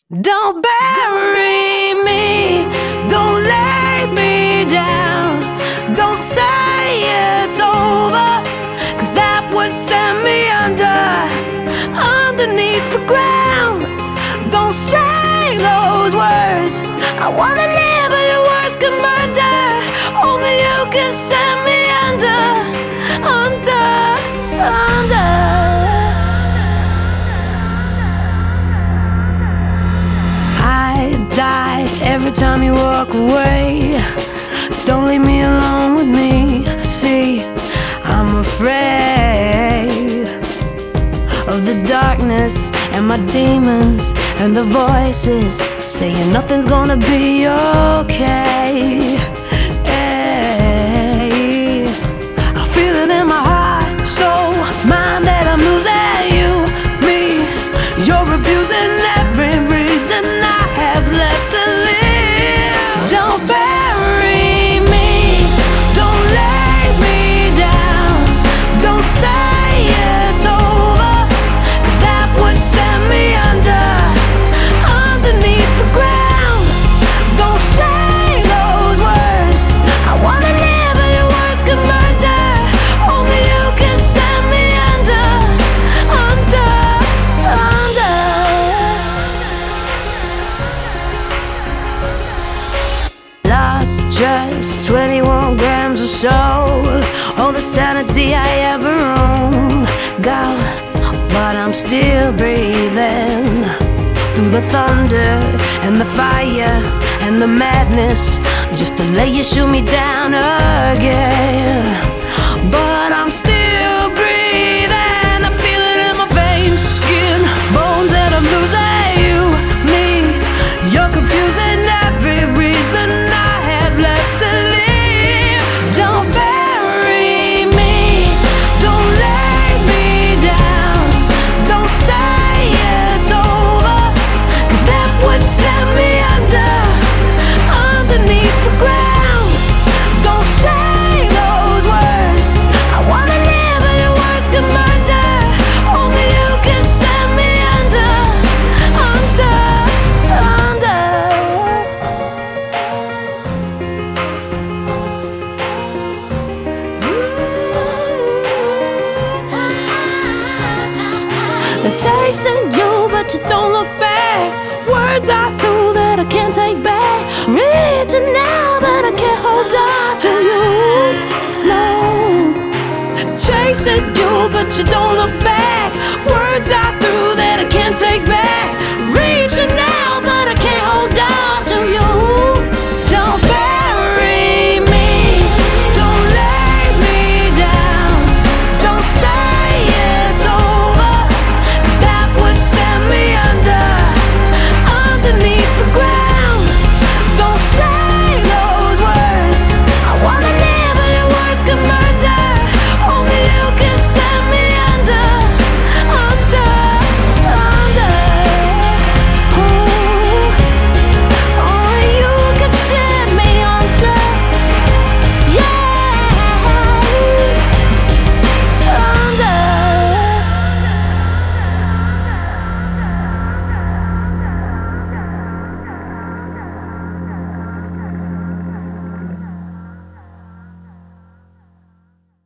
Don't bury me, don't lay me down. Don't say it's over, 'cause that would send me underneath the ground. Don't say those words, I wanna live but your words can murder. Only you can send me under. Die every time you walk away. Don't leave me alone with me. See, I'm afraid of the darkness and my demons and the voices saying nothing's gonna be okay. Hey, I feel it in my heart, soul, mind that I'm losing you, me. You're abusing every reason I have left to live. Don't bury me, don't lay me down. Don't say it's over, 'cause that would send me underneath the ground. Don't say those words, I wanna live but your words can murder. Only you can send me under. Lost just 21 grams of soul, all the sanity I ever owned. God, but I'm still breathing through the thunder and the fire and the madness, just to let you shoot me down again. But I'm still breathing, I feel it in my veins, skin, bones, and I'm losing you, me. You're confusing every reason I have left to live. Don't bury me, don't lay me down. Don't say it's over, 'cause that would send me underneath the ground. Don't say those words, I wanna live but your words can murder. Only you can send me under. They're chasing you, but you don't look back. Words I threw that I can't take back. Reaching out, but I can't hold on to you. No. Chasing you, but you don't look back. Words I threw that I can't take back. Reaching